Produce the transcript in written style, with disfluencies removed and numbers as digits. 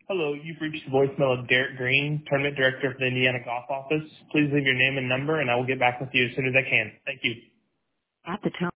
Hello, you've reached the voicemail of Derek Green, Tournament Director for the Indiana Golf Office. Please leave your name and number, and I will get back with you as soon as I can. Thank you. At the tone.